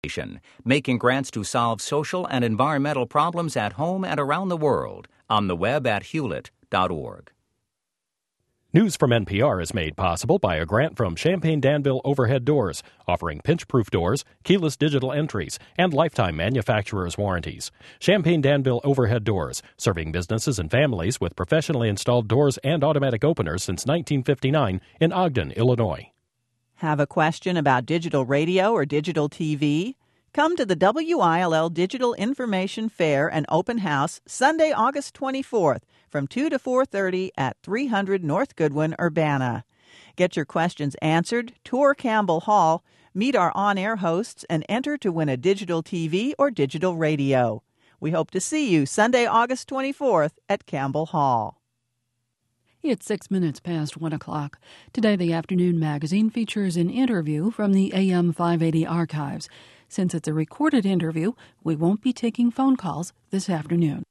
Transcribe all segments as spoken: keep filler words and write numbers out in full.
making grants to solve social and environmental problems at home and around the world. On the web at hewlett dot org. News from N P R is made possible by a grant from Champaign-Danville Overhead Doors, offering pinch-proof doors, keyless digital entries, and lifetime manufacturer's warranties. Champaign-Danville Overhead Doors, serving businesses and families with professionally installed doors and automatic openers since nineteen fifty-nine in Ogden, Illinois. Have a question about digital radio or digital T V? Come to the W I L L Digital Information Fair and Open House Sunday, August twenty-fourth from two to four thirty at three hundred North Goodwin, Urbana. Get your questions answered, tour Campbell Hall, meet our on-air hosts, and enter to win a digital T V or digital radio. We hope to see you Sunday, August twenty-fourth at Campbell Hall. It's six minutes past one o'clock. Today, the Afternoon Magazine features an interview from the A M five eighty archives. Since it's a recorded interview, we won't be taking phone calls this afternoon.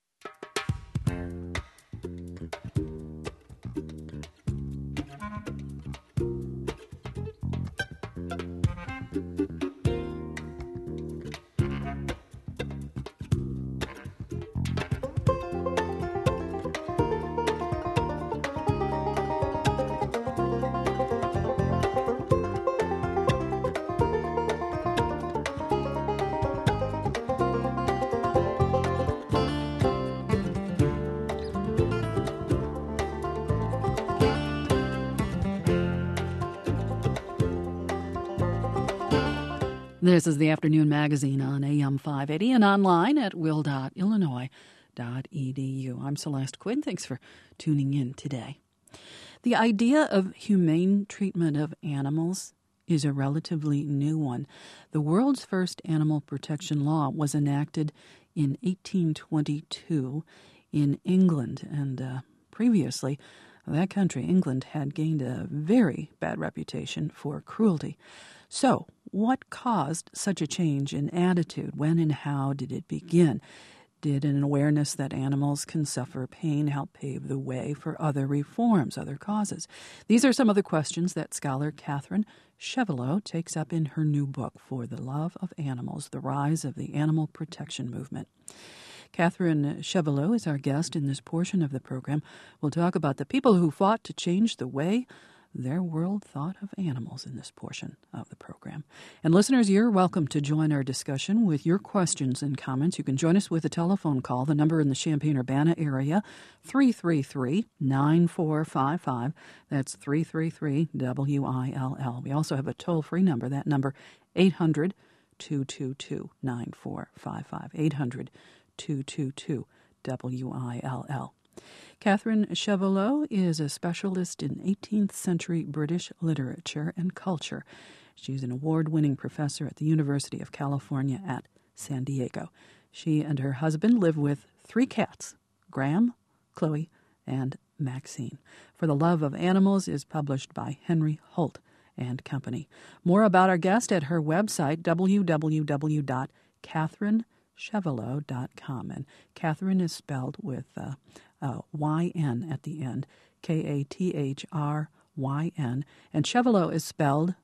This is the Afternoon Magazine on A M five eighty and online at will dot illinois dot e d u. I'm Celeste Quinn. Thanks for tuning in today. The idea of humane treatment of animals is a relatively new one. The world's first animal protection law was enacted in eighteen twenty-two in England, and uh, previously that country, England, had gained a very bad reputation for cruelty. So, what caused such a change in attitude? When and how did it begin? Did an awareness that animals can suffer pain help pave the way for other reforms, other causes? These are some of the questions that scholar Catherine Chevallot takes up in her new book, For the Love of Animals, The Rise of the Animal Protection Movement. Catherine Chevallot is our guest in this portion of the program. We'll talk about the people who fought to change the way their world thought of animals in this portion of the program. And listeners, you're welcome to join our discussion with your questions and comments. You can join us with a telephone call. The number in the Champaign-Urbana area, three three three, nine four five five. That's three three three, W I L L. We also have a toll-free number. That number, eight hundred, two two two, nine four five five. eight hundred, two two two, W I L L. Catherine Chevallot is a specialist in eighteenth century British literature and culture. She's an award-winning professor at the University of California at San Diego. She and her husband live with three cats, Graham, Chloe, and Maxine. For the Love of Animals is published by Henry Holt and Company. More about our guest at her website, w w w dot catherine chevallot dot com. And Catherine is spelled with uh, uh, Y N at the end, K A T H R Y N. And Chevallot is spelled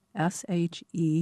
S H E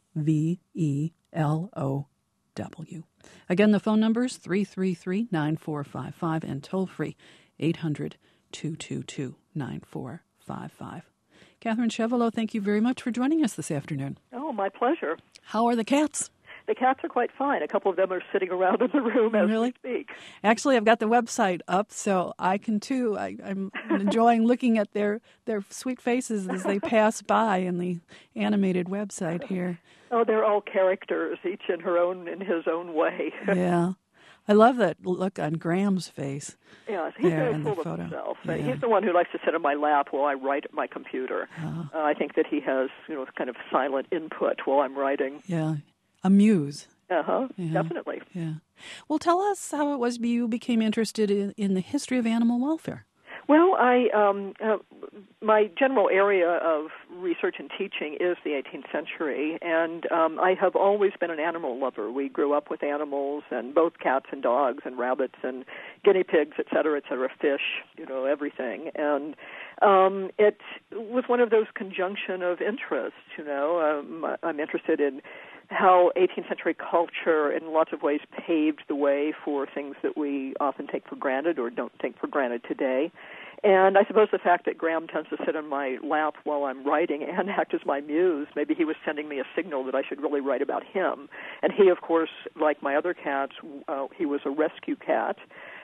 V E L O W. Again, the phone number is three three three, nine four five five and toll-free eight hundred, two two two, nine four five five. Catherine Chevallot, thank you very much for joining us this afternoon. Oh, my pleasure. How are the cats? The cats are quite fine. A couple of them are sitting around in the room as really? we speak. Actually, I've got the website up, so I can too. I, I'm enjoying looking at their, their sweet faces as they pass by in the animated website here. Oh, they're all characters, each in her own in his own way. Yeah. I love that look on Graham's face. Yes, he's there very in full the of photo. himself. Yeah. He's the one who likes to sit on my lap while I write at my computer. Oh. Uh, I think that he has, you know, kind of silent input while I'm writing. Yeah, a muse. Uh-huh, yeah. Definitely. Yeah. Well, tell us how it was you became interested in, in the history of animal welfare. Well, I um, uh, my general area of research and teaching is the eighteenth century, and um, I have always been an animal lover. We grew up with animals, and both cats and dogs and rabbits and guinea pigs, et cetera, et cetera, fish, you know, everything. And um, it was one of those conjunction of interests, you know. Um, I'm interested in how eighteenth century culture in lots of ways paved the way for things that we often take for granted or don't take for granted today. And I suppose the fact that Graham tends to sit on my lap while I'm writing and act as my muse, maybe he was sending me a signal that I should really write about him. And he, of course, like my other cats, uh, he was a rescue cat.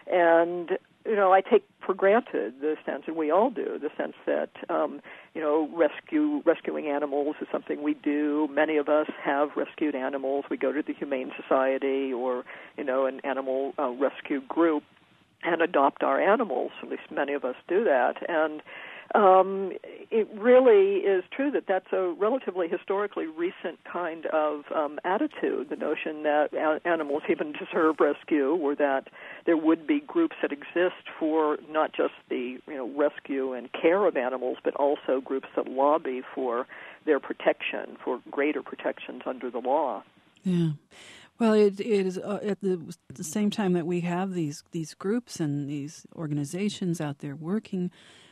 And, you know, I take for granted the sense, and we all do, the sense that, um, you know, rescue rescuing animals is something we do. Many of us have rescued animals. We go to the Humane Society or, you know, an animal uh, rescue group and adopt our animals. At least many of us do that. And um, it really is true that that's a relatively historically recent kind of um, attitude, the notion that a- animals even deserve rescue, or that there would be groups that exist for not just the you know rescue and care of animals, but also groups that lobby for their protection, for greater protections under the law. Yeah. Well, it, it is uh, at the, the same time that we have these these groups and these organizations out there working,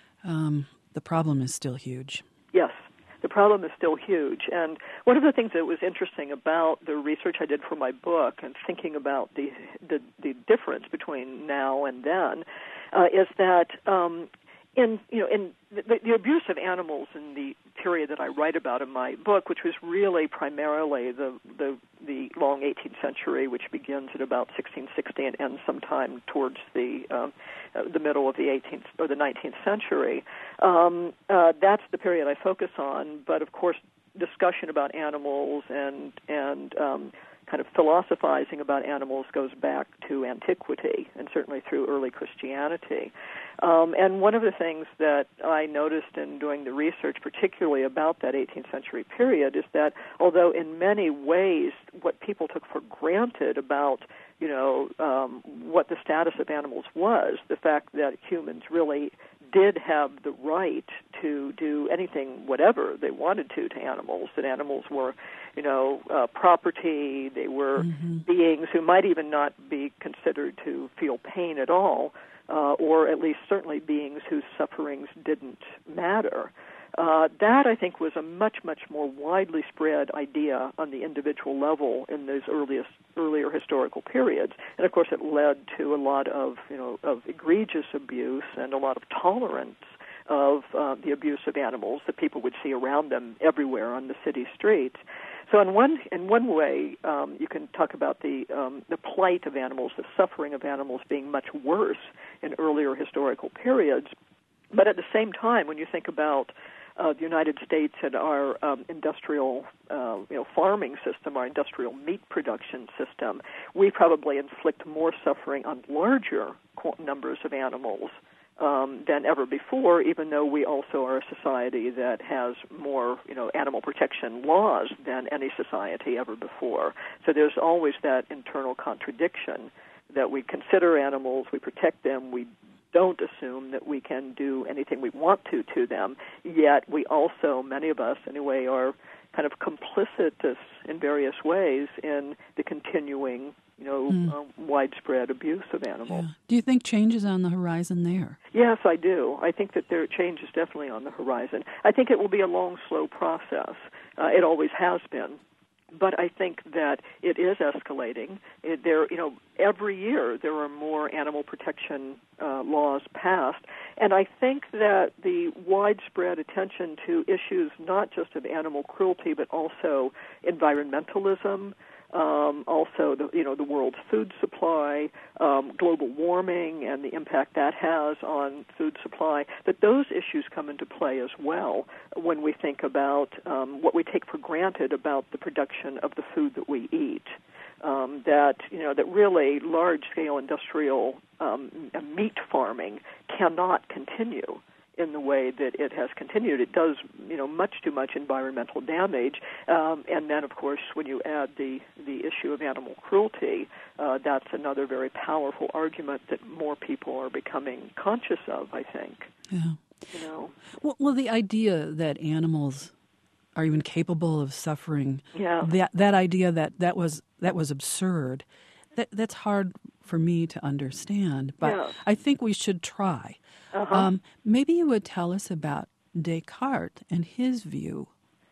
um, the problem is still huge. Yes, the problem is still huge. And one of the things that was interesting about the research I did for my book and thinking about the the, the difference between now and then uh, is that um, in you know in the, the abuse of animals in the period that I write about in my book, which was really primarily the the, the long eighteenth century, which begins at about sixteen sixty and ends sometime towards the um, uh, the middle of the eighteenth or the nineteenth century. Um, uh, that's the period I focus on. But of course, discussion about animals and and um, kind of philosophizing about animals goes back to antiquity and certainly through early Christianity. Um, and one of the things that I noticed in doing the research, particularly about that eighteenth century period, is that although in many ways what people took for granted about, you know, um, what the status of animals was, the fact that humans really did have the right to do anything, whatever they wanted to, to animals, that animals were, you know, uh, property, they were mm-hmm. beings who might even not be considered to feel pain at all, uh, or at least certainly beings whose sufferings didn't matter. Uh, that, I think, was a much, much more widely spread idea on the individual level in those earliest, earlier historical periods. And, of course, it led to a lot of, you know, of egregious abuse and a lot of tolerance of uh, the abuse of animals that people would see around them everywhere on the city streets. So in one in one way, um, you can talk about the um, the plight of animals, the suffering of animals being much worse in earlier historical periods. But at the same time, when you think about Uh, the United States and our um, industrial, uh, you know, farming system, our industrial meat production system, we probably inflict more suffering on larger qu- numbers of animals um, than ever before, even though we also are a society that has more, you know, animal protection laws than any society ever before. So there's always that internal contradiction that we consider animals, we protect them, we don't assume that we can do anything we want to to them, yet we also, many of us anyway, are kind of complicitous in various ways in the continuing, you know, mm. uh, widespread abuse of animals. Yeah. Do you think change is on the horizon there? Yes, I do. I think that there change is definitely on the horizon. I think it will be a long, slow process. Uh, it always has been. But I think that it is escalating. It, there, you know, every year there are more animal protection uh, laws passed, and I think that the widespread attention to issues not just of animal cruelty, but also environmentalism, um, also the you know the world's food supply, um, global warming, and the impact that has on food supply, that those issues come into play as well when we think about um, what we take for granted about the production of the food that we eat. Um, that you know that really large-scale industrial um, meat farming cannot continue in the way that it has continued. It does, you know, much too much environmental damage. Um, and then, of course, when you add the, the issue of animal cruelty, uh, that's another very powerful argument that more people are becoming conscious of, I think. Yeah. You know. Well, well the idea that animals are even capable of suffering, yeah. that that idea that that was that was absurd, that that's hard for me to understand. But yeah. I think we should try. Uh-huh. Um, maybe you would tell us about Descartes and his view.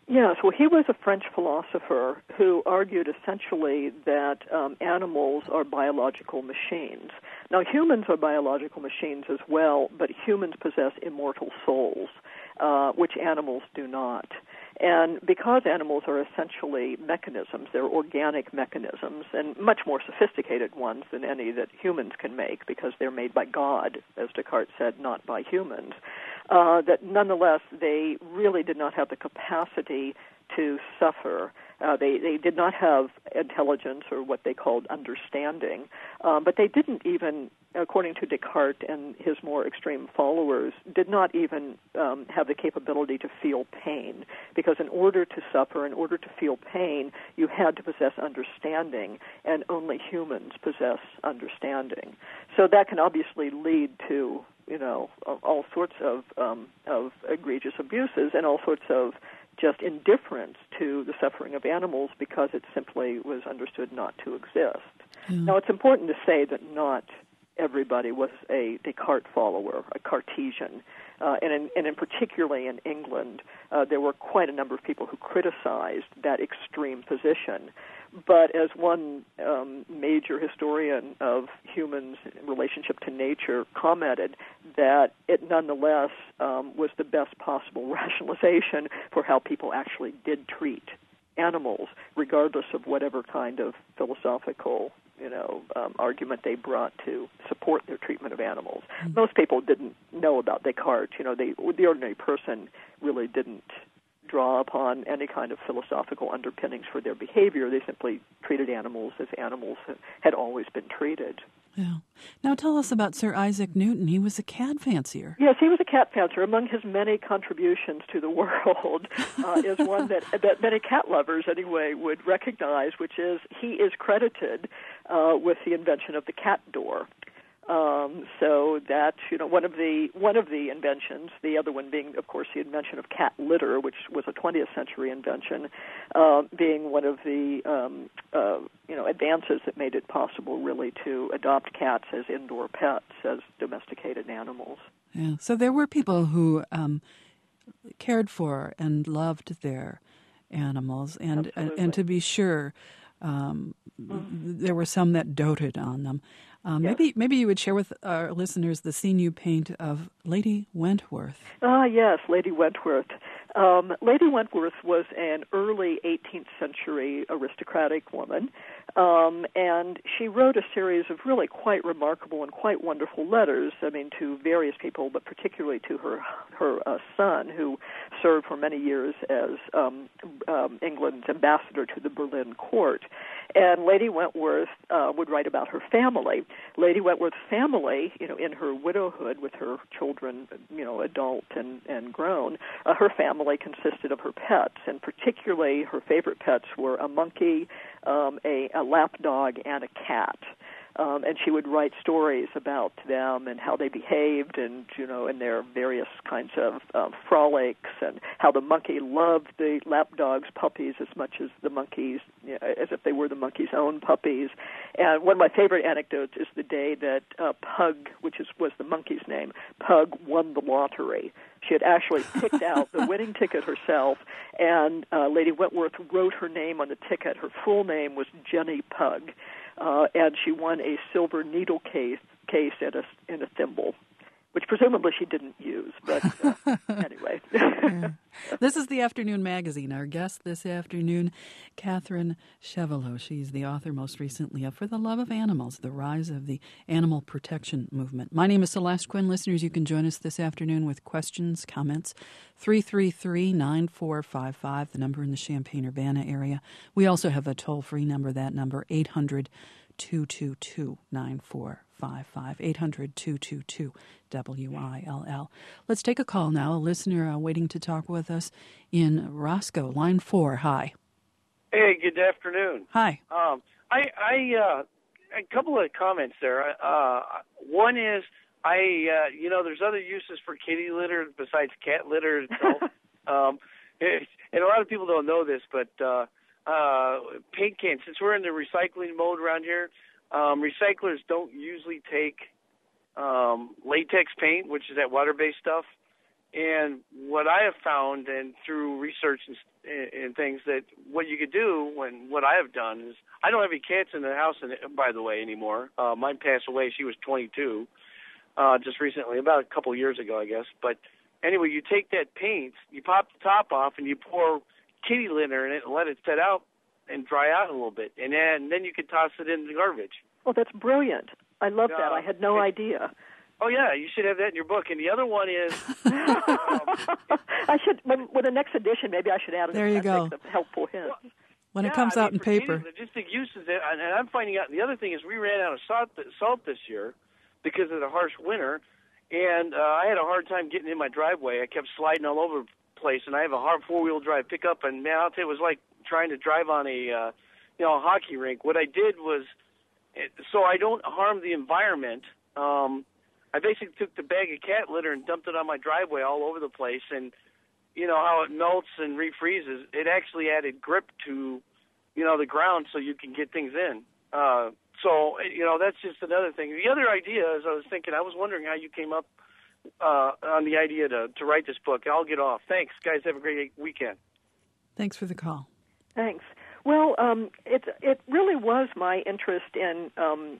Yes, well, he was a French philosopher who argued essentially that um, animals are biological machines. Now, humans are biological machines as well, but humans possess immortal souls, uh, which animals do not. And because animals are essentially mechanisms, they're organic mechanisms, and much more sophisticated ones than any that humans can make, because they're made by God, as Descartes said, not by humans, uh, that nonetheless they really did not have the capacity to suffer. Uh, they, they did not have intelligence or what they called understanding, um, but they didn't even, according to Descartes and his more extreme followers, did not even um, have the capability to feel pain, because in order to suffer, in order to feel pain, you had to possess understanding, and only humans possess understanding. So that can obviously lead to, you know, all sorts of um, of egregious abuses and all sorts of just indifference to the suffering of animals, because it simply was understood not to exist. Mm. Now, it's important to say that not everybody was a Descartes follower, a Cartesian, uh, and, in, and in particularly in England, uh, there were quite a number of people who criticized that extreme position. But as one um, major historian of humans' relationship to nature commented, that it nonetheless um, was the best possible rationalization for how people actually did treat animals, regardless of whatever kind of philosophical, you know, um, argument they brought to support their treatment of animals. Mm-hmm. Most people didn't know about Descartes. You know, they, the ordinary person really didn't draw upon any kind of philosophical underpinnings for their behavior. They simply treated animals as animals had always been treated. Yeah. Now tell us about Sir Isaac Newton. He was a cat fancier. Yes, he was a cat fancier. Among his many contributions to the world uh, is one that, that many cat lovers, anyway, would recognize, which is he is credited uh, with the invention of the cat door. Um, so that's, you know, one of the one of the inventions. The other one being, of course, the invention of cat litter, which was a twentieth century invention, uh, being one of the um, uh, you know advances that made it possible really to adopt cats as indoor pets, as domesticated animals. Yeah. So there were people who um, cared for and loved their animals, and and, and to be sure, um, mm-hmm. there were some that doted on them. Um, yes. Maybe maybe you would share with our listeners the scene you paint of Lady Wentworth. Ah, yes, Lady Wentworth. Um, Lady Wentworth was an early eighteenth century aristocratic woman, um, and she wrote a series of really quite remarkable and quite wonderful letters, I mean, to various people, but particularly to her her uh, son, who served for many years as um, um, England's ambassador to the Berlin court. And Lady Wentworth uh, would write about her family. Lady Wentworth's family, you know, in her widowhood with her children, you know, adult and, and grown, uh, her family consisted of her pets, and particularly her favorite pets were a monkey, um, a, a lapdog, and a cat. Um, and she would write stories about them and how they behaved, and you know, in their various kinds of uh, frolics, and how the monkey loved the lapdog's puppies as much as the monkeys, you know, as if they were the monkey's own puppies. And one of my favorite anecdotes is the day that uh, Pug, which is, was the monkey's name, Pug won the lottery. She had actually picked out the winning ticket herself, and uh, Lady Wentworth wrote her name on the ticket. Her full name was Jenny Pug. Uh, and she won a silver needle case, case and a, and a thimble, which presumably she didn't use, but uh, anyway. Yeah. This is the Afternoon Magazine. Our guest this afternoon, Catherine Chevalot. She's the author most recently of For the Love of Animals, The Rise of the Animal Protection Movement. My name is Celeste Quinn. Listeners, you can join us this afternoon with questions, comments, three three three, nine four five five, the number in the Champaign-Urbana area. We also have a toll-free number, that number, eight hundred, two two two, nine four five five, eight hundred, two two two, W I L L. Let's take a call now. A listener uh, waiting to talk with us in Roscoe, line four. Hi. Hey, good afternoon. Hi. Um, I, I, uh, a couple of comments there. Uh, one is, I, uh, you know, there's other uses for kitty litter besides cat litter itself. um, it, and a lot of people don't know this, but uh, uh, paint cans, since we're in the recycling mode around here, um, recyclers don't usually take um, latex paint, which is that water-based stuff. And what I have found, and through research and and, and things that what you could do when what I have done is I don't have any cats in the house, in, by the way, anymore. Uh, mine passed away. She was twenty-two uh, just recently, about a couple of years ago, I guess. But anyway, you take that paint, you pop the top off, and you pour kitty litter in it and let it set out and dry out a little bit. And then, then you can toss it in the garbage. Oh, that's brilliant. I love uh, that. I had no it, idea. Oh, yeah, you should have that in your book. And the other one is... um, I should, when, with the next edition, maybe I should add there you go. of helpful hints. Well, when yeah, it comes I mean, out in for paper. Kitty, just the uses, and I'm finding out, the other thing is we ran out of salt, salt this year because of the harsh winter, and uh, I had a hard time getting in my driveway. I kept sliding all over the place, and I have a hard four-wheel drive pickup, and man, I'll tell you, it was like trying to drive on a, uh, you know, a hockey rink. What I did was, so I don't harm the environment, um, I basically took the bag of cat litter and dumped it on my driveway all over the place, and you know how it melts and refreezes. It actually added grip to, you know, the ground so you can get things in. Uh, so, you know, that's just another thing. The other idea is I was thinking, I was wondering how you came up uh, on the idea to, to write this book. I'll get off. Thanks, guys. Have a great weekend. Thanks for the call. Thanks. Well, um, it it really was my interest in um,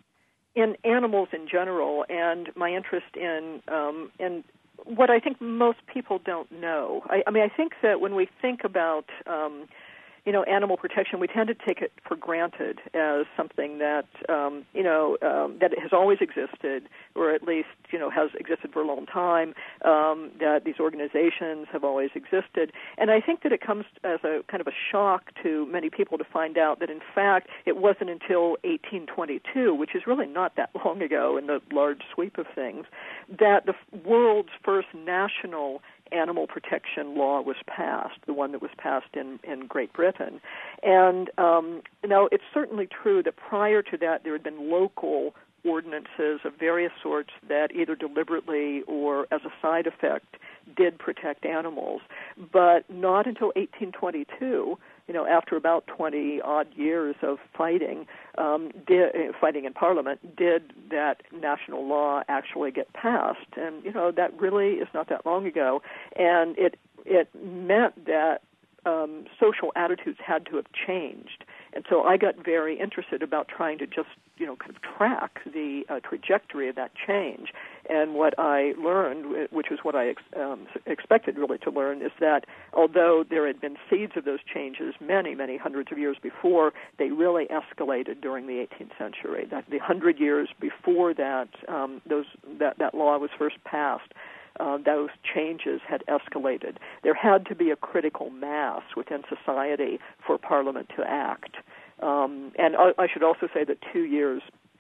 in animals in general, and my interest in um, in what I think most people don't know. I, I mean, I think that when we think about um, you know, animal protection, we tend to take it for granted as something that, um, you know, um, that it has always existed, or at least, you know, has existed for a long time, um, that these organizations have always existed. And I think that it comes as a kind of a shock to many people to find out that, in fact, it wasn't until eighteen twenty-two, which is really not that long ago in the large sweep of things, that the world's first national animal protection law was passed, the one that was passed in, in Great Britain. And um, now it's certainly true that prior to that there had been local ordinances of various sorts that either deliberately or as a side effect did protect animals, but not until eighteen twenty-two, you know, after about twenty odd years of fighting, um, did, uh, fighting in Parliament, did that national law actually get passed. And, you know, that really is not that long ago. And it it meant that um, social attitudes had to have changed. And so I got very interested about trying to just, you know, kind of track the uh, trajectory of that change. And what I learned, which is what I ex- um, expected really to learn, is that although there had been seeds of those changes many, many hundreds of years before, they really escalated during the eighteenth century. That the hundred years before that, um, those that, that law was first passed, Uh, those changes had escalated. There had to be a critical mass within society for Parliament to act. Um, and I, I should also say that two years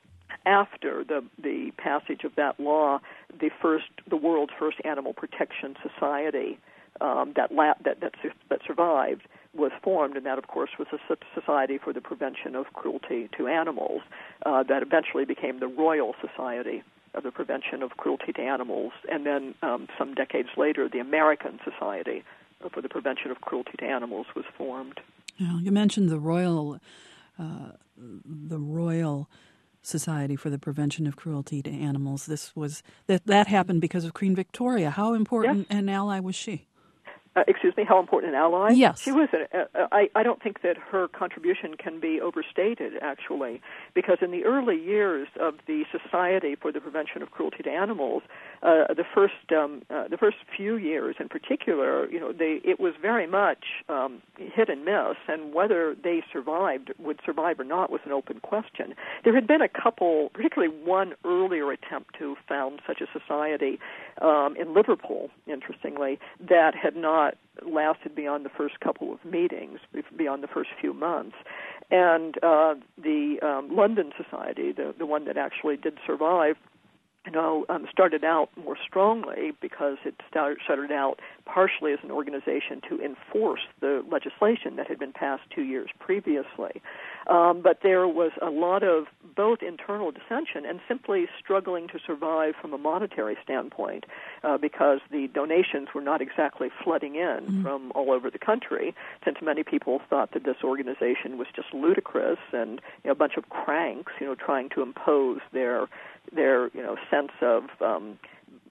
after the, the passage of that law, the first, the world's first animal protection society um, that, la- that, that that survived was formed, and that, of course, was a Society for the Prevention of Cruelty to Animals uh, that eventually became the Royal Society of the Prevention of Cruelty to Animals, and then um, some decades later, the American Society for the Prevention of Cruelty to Animals was formed. Yeah, you mentioned the Royal, uh, the Royal Society for the Prevention of Cruelty to Animals. This was that that happened because of Queen Victoria. How important yes. an ally was she? Uh, excuse me, how important an ally? Yes. She was. A, a, I, I don't think that her contribution can be overstated, actually, because in the early years of the Society for the Prevention of Cruelty to Animals, uh, the first um, uh, the first few years in particular, you know, they it was very much um, hit and miss, and whether they survived, would survive or not, was an open question. There had been a couple, particularly one earlier attempt to found such a society um, in Liverpool, interestingly, that had not lasted beyond the first couple of meetings, beyond the first few months. And uh, the um, London Society, the, the one that actually did survive, you know, um, started out more strongly because it started, started out partially as an organization to enforce the legislation that had been passed two years previously. Um, but there was a lot of both internal dissension and simply struggling to survive from a monetary standpoint uh, because the donations were not exactly flooding in mm-hmm. from all over the country, since many people thought that this organization was just ludicrous and you know, a bunch of cranks, you know, trying to impose their their you know sense of um,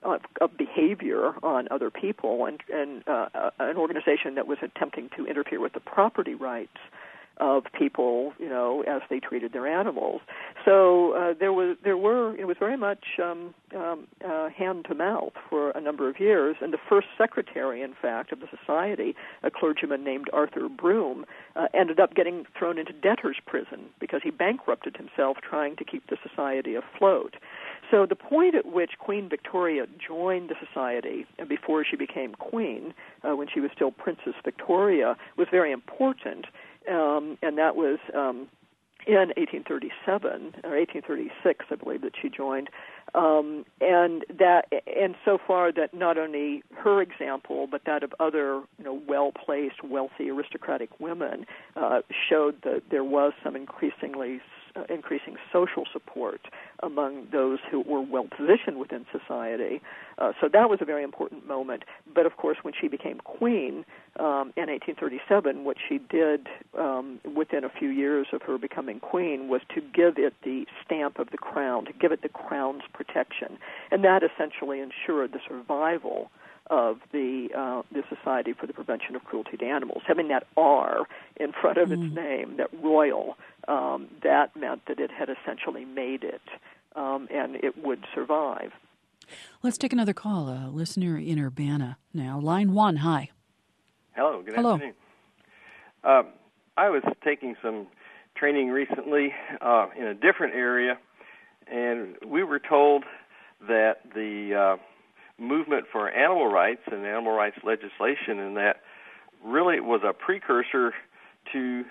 of, of behavior on other people, and, and uh, an organization that was attempting to interfere with the property rights of people, you know, as they treated their animals. So uh, there was, there were, it was very much um, um, uh, hand to mouth for a number of years. And the first secretary, in fact, of the society, a clergyman named Arthur Broom, uh, ended up getting thrown into debtor's prison because he bankrupted himself trying to keep the society afloat. So the point at which Queen Victoria joined the society, and before she became queen, uh, when she was still Princess Victoria, was very important. Um, and that was um, in eighteen thirty-seven or eighteen thirty-six, I believe, that she joined. Um, and that, and so far that not only her example, but that of other, you know, well-placed, wealthy, aristocratic women uh, showed that there was some increasingly uh, increasing social support among those who were well-positioned within society. Uh, so that was a very important moment. But, of course, when she became queen um, in eighteen thirty-seven, what she did um, within a few years of her becoming queen was to give it the stamp of the crown, to give it the crown's protection. And that essentially ensured the survival of the uh, the Society for the Prevention of Cruelty to Animals. Having that R in front of mm. its name, that royal, um, that meant that it had essentially made it, um, and it would survive. Let's take another call. A listener in Urbana now. Line one, hi. Hello, good Hello. afternoon. Uh, I was taking some training recently uh, in a different area, and we were told that the uh, movement for animal rights and animal rights legislation and that really was a precursor to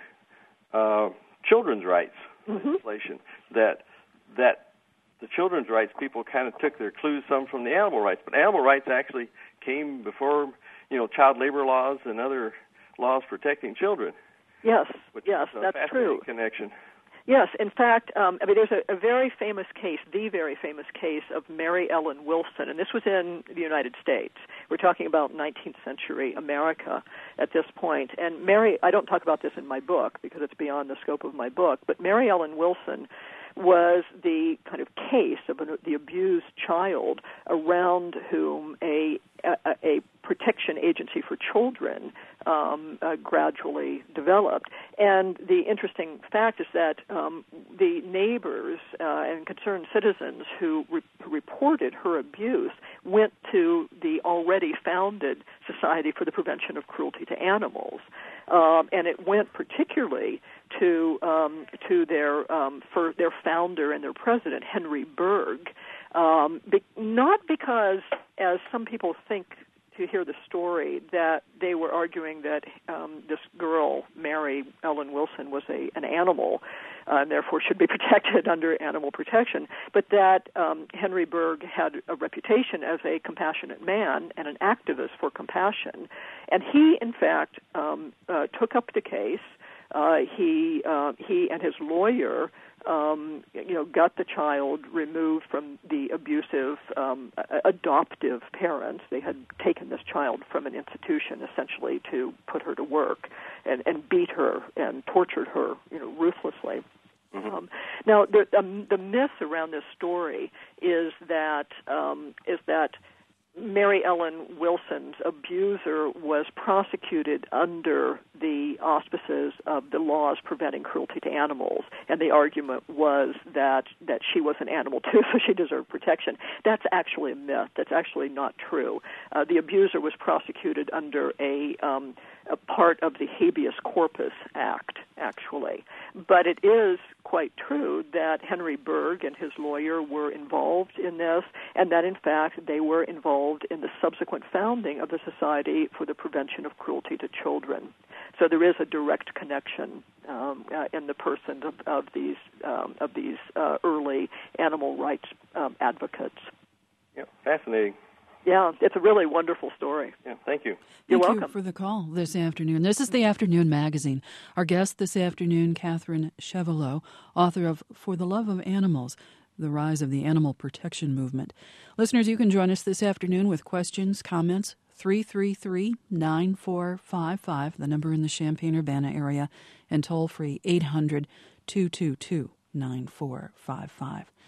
uh, children's rights mm-hmm. legislation, that that the children's rights people kind of took their clues some from the animal rights, but animal rights actually came before, you know, child labor laws and other laws protecting children. Yes, which yes, is a that's fascinating true. Connection. Yes, in fact, um, I mean, there's a, a very famous case, the very famous case of Mary Ellen Wilson, and this was in the United States. We're talking about nineteenth century America at this point. And Mary, I don't talk about this in my book because it's beyond the scope of my book, but Mary Ellen Wilson was the kind of case of an, the abused child around whom a, a, a protection agency for children um, uh, gradually developed. And the interesting fact is that um, the neighbors uh, and concerned citizens who, re- who reported her abuse went to the already founded Society for the Prevention of Cruelty to Animals. Um, and it went particularly to um, to their um, for their founder and their president, Henry Berg, um, be- not because, as some people think to hear the story, that they were arguing that um, this girl, Mary Ellen Wilson, was a an animal, uh, and therefore should be protected under animal protection, but that um, Henry Berg had a reputation as a compassionate man and an activist for compassion. And he, in fact, um, uh, took up the case. Uh, he uh, he and his lawyer, um, you know, got the child removed from the abusive um, adoptive parents. They had taken this child from an institution essentially to put her to work, and, and beat her and tortured her, you know, ruthlessly. Mm-hmm. Um, now, the um, the myth around this story is that um, is that Mary Ellen Wilson's abuser was prosecuted under the auspices of the laws preventing cruelty to animals, and the argument was that, that she was an animal too, so she deserved protection. That's actually a myth. That's actually not true. Uh, the abuser was prosecuted under a, um, a part of the Habeas Corpus Act, actually. But it is quite true that Henry Berg and his lawyer were involved in this, and that, in fact, they were involved in the subsequent founding of the Society for the Prevention of Cruelty to Children. So there is a direct connection um, uh, in the person of, of these um, of these uh, early animal rights um, advocates. Yeah, fascinating. Yeah, it's a really wonderful story. Yeah, thank you. You're Thank welcome. you for the call this afternoon. This is the Afternoon Magazine. Our guest this afternoon, Catherine Chevalot, author of For the Love of Animals, The Rise of the Animal Protection Movement. Listeners, you can join us this afternoon with questions, comments, three three three, nine four five five, the number in the Champaign-Urbana area, and toll-free eight hundred, two two two, nine four five five.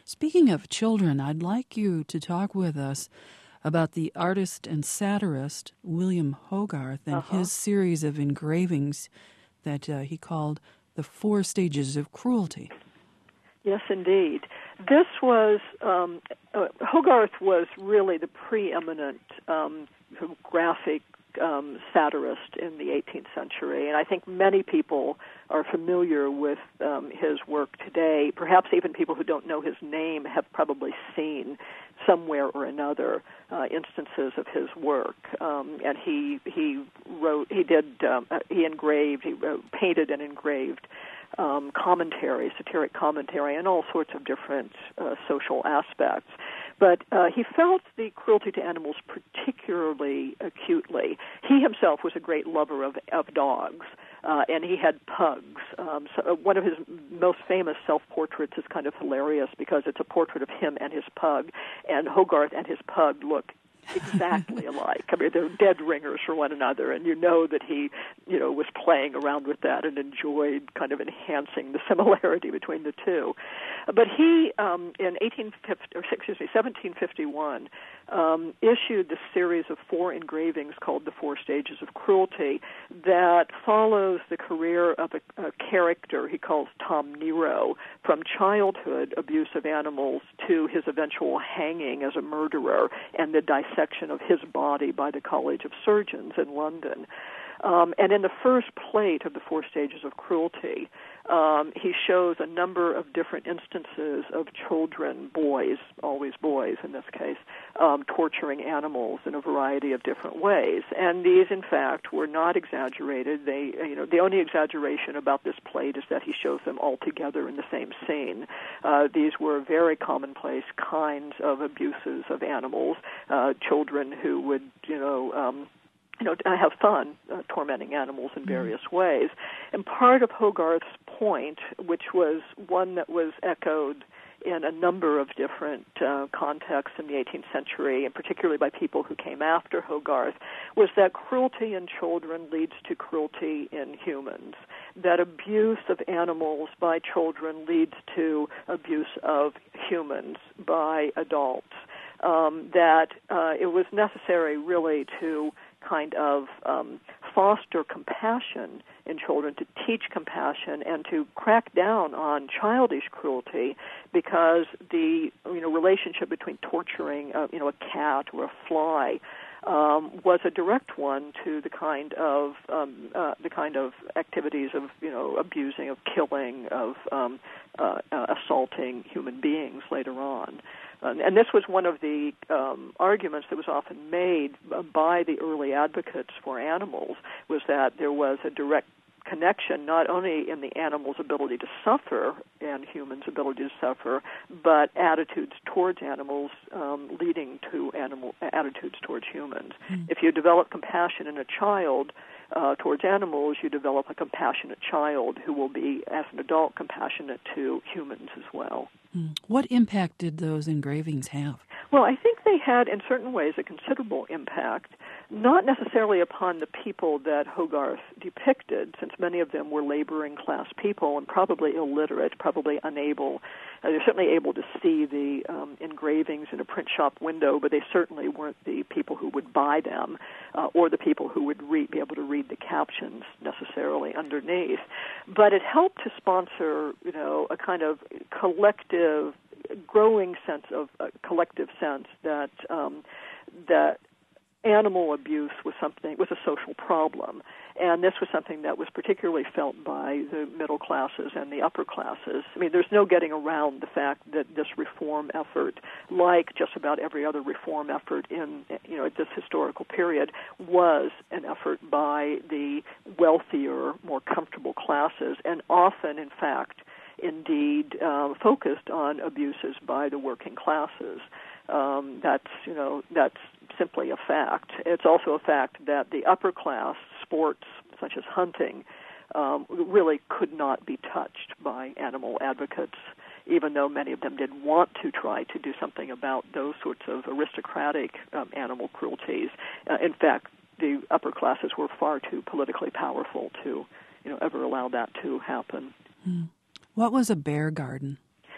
Speaking of children, I'd like you to talk with us about the artist and satirist William Hogarth and uh-huh. his series of engravings that uh, he called The Four Stages of Cruelty. Yes, indeed. This was, um, uh, Hogarth was really the preeminent um, graphic um, satirist in the eighteenth century, and I think many people are familiar with um, his work today. Perhaps even people who don't know his name have probably seen somewhere or another uh, instances of his work. Um, and he he wrote, he did, um, uh, he engraved, he wrote, painted and engraved um, commentary, satiric commentary, and all sorts of different uh, social aspects. But uh, he felt the cruelty to animals particularly acutely. He himself was a great lover of, of dogs, uh, and he had pugs. Um, so uh, one of his most famous self-portraits is kind of hilarious because it's a portrait of him and his pug, and Hogarth and his pug look exactly alike. I mean, they're dead ringers for one another, and you know that he, you know, was playing around with that and enjoyed kind of enhancing the similarity between the two. But he, um, in eighteen fifty, or excuse me, seventeen fifty-one, um, issued this series of four engravings called The Four Stages of Cruelty that follows the career of a, a character he calls Tom Nero, from childhood abuse of animals to his eventual hanging as a murderer and the dissection of his body by the College of Surgeons in London. Um, and in the first plate of The Four Stages of Cruelty, um, he shows a number of different instances of children, boys, always boys in this case, um, torturing animals in a variety of different ways. And these, in fact, were not exaggerated. They, you know, the only exaggeration about this plate is that he shows them all together in the same scene. Uh, these were very commonplace kinds of abuses of animals, uh, children who would, you know, um, you know, have fun uh, tormenting animals in various mm-hmm. ways. And part of Hogarth's point, which was one that was echoed in a number of different uh, contexts in the eighteenth century, and particularly by people who came after Hogarth, was that cruelty in children leads to cruelty in humans, that abuse of animals by children leads to abuse of humans by adults, um, that uh, it was necessary really to kind of um, foster compassion in children, to teach compassion and to crack down on childish cruelty, because the you know relationship between torturing uh, you know a cat or a fly um, was a direct one to the kind of um, uh, the kind of activities of you know abusing, of killing, of um, uh, uh, assaulting human beings later on. And this was one of the um, arguments that was often made by the early advocates for animals, was that there was a direct connection not only in the animal's ability to suffer and humans' ability to suffer, but attitudes towards animals um, leading to animal attitudes towards humans. Mm. If you develop compassion in a child uh, towards animals, you develop a compassionate child who will be, as an adult, compassionate to humans as well. Mm. What impact did those engravings have? Well, I think they had, in certain ways, a considerable impact, not necessarily upon the people that Hogarth depicted, since many of them were laboring class people and probably illiterate, probably unable. Uh, they're certainly able to see the um, engravings in a print shop window, but they certainly weren't the people who would buy them uh, or the people who would read, be able to read the captions necessarily underneath. But it helped to sponsor, you know, a kind of collective, growing sense of uh, collective sense that um, that animal abuse was something was a social problem, and this was something that was particularly felt by the middle classes and the upper classes. I mean, there's no getting around the fact that this reform effort, like just about every other reform effort in you know at this historical period, was an effort by the wealthier, more comfortable classes, and often, in fact, indeed uh, focused on abuses by the working classes. Um, that's you know that's simply a fact. It's also a fact that the upper class sports, such as hunting, um, really could not be touched by animal advocates, even though many of them did want to try to do something about those sorts of aristocratic um, animal cruelties. Uh, in fact, the upper classes were far too politically powerful to, you know, ever allow that to happen. Hmm. What was a bear garden?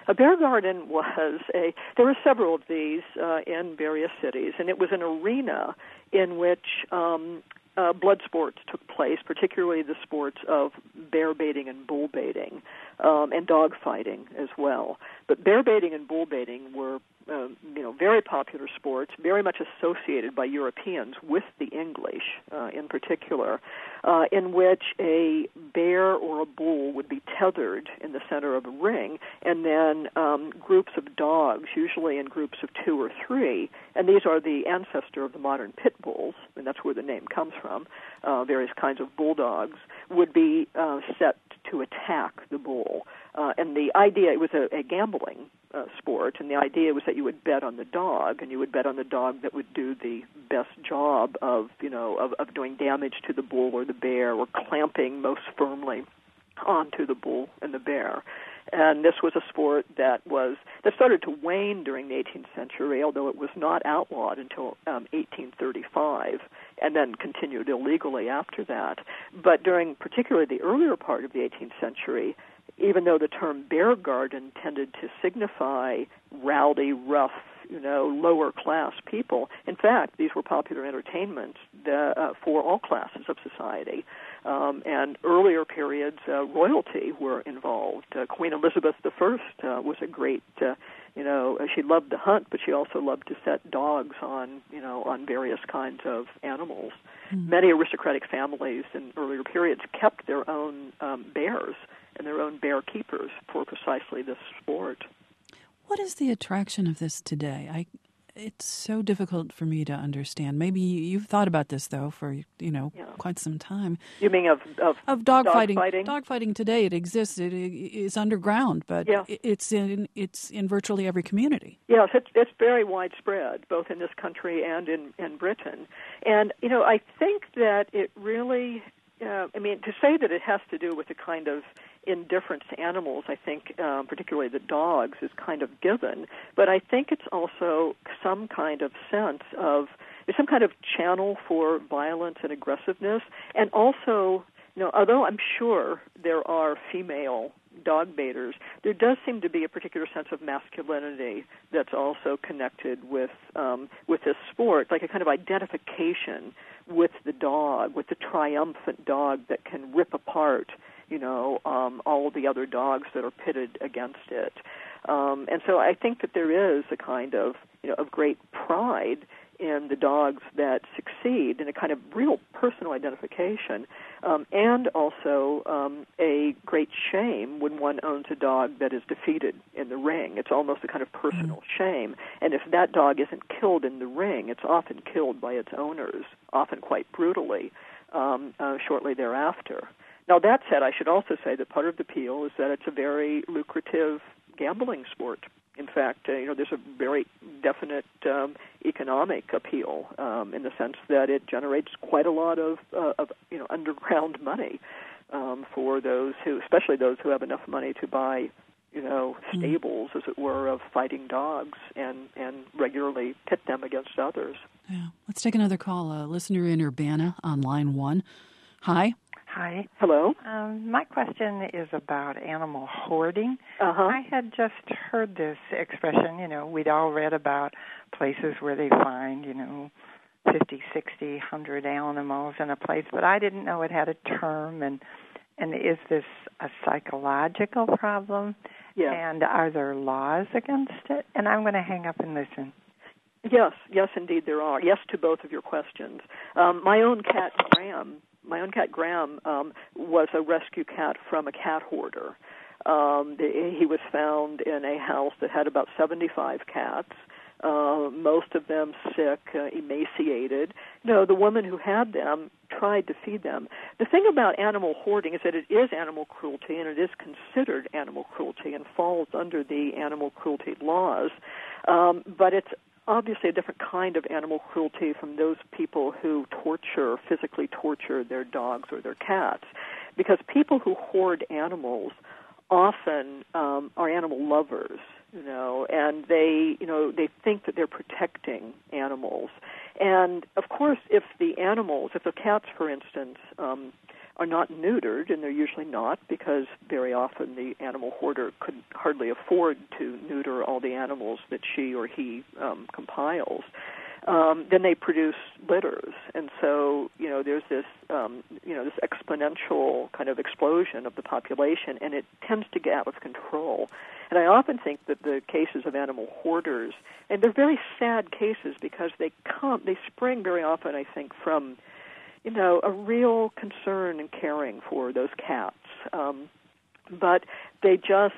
A bear garden was a, there were several of these uh, in various cities, and it was an arena in which um, uh, blood sports took place, particularly the sports of bear baiting and bull baiting, um, and dog fighting as well. But bear baiting and bull baiting were Uh, you know, very popular sports, very much associated by Europeans with the English uh, in particular, uh, in which a bear or a bull would be tethered in the center of a ring, and then um, groups of dogs, usually in groups of two or three, and these are the ancestor of the modern pit bulls, and that's where the name comes from, uh, various kinds of bulldogs, would be uh, set to attack the bull. Uh, and the idea, it was a, a gambling uh, sport, and the idea was that you would bet on the dog, and you would bet on the dog that would do the best job of, you know, of, of doing damage to the bull or the bear, or clamping most firmly onto the bull and the bear. And this was a sport that was that started to wane during the eighteenth century, although it was not outlawed until um, eighteen thirty-five, and then continued illegally after that. But during particularly the earlier part of the eighteenth century, even though the term bear garden tended to signify rowdy, rough, you know, lower-class people, in fact, these were popular entertainments that, uh, for all classes of society. Um, and earlier periods, uh, royalty were involved. Uh, Queen Elizabeth the First uh, was a great, uh, you know, she loved to hunt, but she also loved to set dogs on, you know, on various kinds of animals. Mm-hmm. Many aristocratic families in earlier periods kept their own um, bears and their own bear keepers for precisely this sport. What is the attraction of this today? I, it's so difficult for me to understand. Maybe you've thought about this, though, for, you know, yeah. quite some time. You mean of of, of dog, dog fighting? fighting? Dog fighting today, it exists. It is underground, but yeah. it's in it's in virtually every community. Yes, it's, it's very widespread, both in this country and in, in Britain. And, you know, I think that it really, uh, I mean, to say that it has to do with a kind of indifference to animals, I think, um, particularly the dogs, is kind of given. But I think it's also some kind of sense of, there's some kind of channel for violence and aggressiveness. And also, you know, although I'm sure there are female dog baiters, there does seem to be a particular sense of masculinity that's also connected with um, with this sport, like a kind of identification with the dog, with the triumphant dog that can rip apart, you know, um, all the other dogs that are pitted against it. Um, and so I think that there is a kind of, you know, of great pride in the dogs that succeed, and a kind of real personal identification, um, and also um, a great shame when one owns a dog that is defeated in the ring. It's almost a kind of personal mm. shame. And if that dog isn't killed in the ring, it's often killed by its owners, often quite brutally, um, uh, shortly thereafter. Now, that said, I should also say that part of the appeal is that it's a very lucrative gambling sport. In fact, uh, you know, there's a very definite um, economic appeal um, in the sense that it generates quite a lot of, uh, of you know, underground money um, for those who, especially those who have enough money to buy, you know, stables, mm. as it were, of fighting dogs and, and regularly pit them against others. Yeah. Let's take another call. A listener in Urbana on line one. Hi. Hi. Hello. Um, my question is about animal hoarding. Uh-huh. I had just heard this expression, you know, we'd all read about places where they find, you know, fifty, sixty, one hundred animals in a place, but I didn't know it had a term. And, and is this a psychological problem? Yeah. And are there laws against it? And I'm going to hang up and listen. Yes, yes, indeed there are. Yes to both of your questions. Um, my own cat, Graham, My own cat, Graham, um, was a rescue cat from a cat hoarder. Um, the, he was found in a house that had about seventy-five cats, uh, most of them sick, uh, emaciated. No, the woman who had them tried to feed them. The thing about animal hoarding is that it is animal cruelty, and it is considered animal cruelty and falls under the animal cruelty laws, um, but it's obviously a different kind of animal cruelty from those people who torture, physically torture their dogs or their cats. Because people who hoard animals often um, are animal lovers, you know, and they, you know, they think that they're protecting animals. And, of course, if the animals, if the cats, for instance, um, are not neutered, and they're usually not because very often the animal hoarder could hardly afford to neuter all the animals that she or he um, compiles. Um, then they produce litters, and so you know there's this um, you know this exponential kind of explosion of the population, and it tends to get out of control. And I often think that the cases of animal hoarders, and they're very sad cases because they come, they spring very often, I think, from you know a real concern and caring for those cats, um, but they just